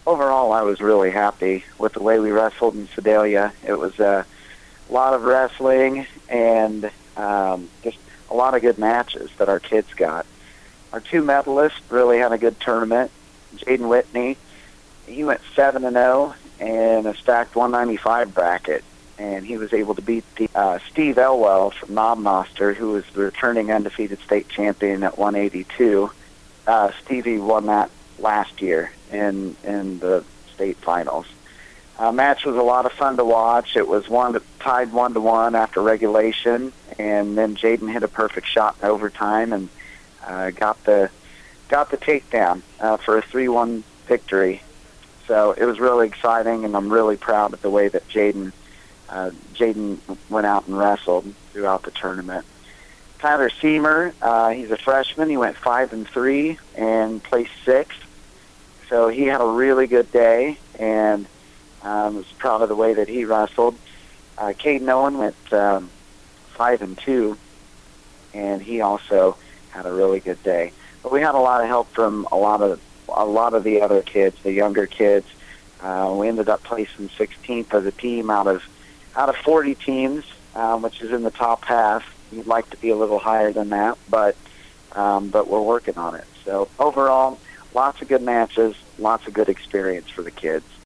Overall, I was really happy with the way we wrestled in Sedalia. It was a lot of wrestling and just a lot of good matches that our kids got. Our two medalists really had a good tournament. Jaden Whitney, he went 7-0 in a stacked 195 bracket, and he was able to beat Steve Elwell from Knobnoster, who was the returning undefeated state champion at 182. Stevie won that last year in the state finals. Match was a lot of fun to watch. It was tied 1-1 after regulation, and then Jaden hit a perfect shot in overtime and got the takedown for a 3-1 victory. So it was really exciting, and I'm really proud of the way that Jaden went out and wrestled throughout the tournament. Tyler Seamer, he's a freshman. He went 5-3 and placed 6th. So he had a really good day, and was proud of the way that he wrestled. Caden Owen went 5-2, and he also had a really good day. But we had a lot of help from a lot of the other kids, the younger kids. We ended up placing 16th as a team out of 40 teams, which is in the top half. You'd like to be a little higher than that, but we're working on it. So overall, lots of good matches, lots of good experience for the kids.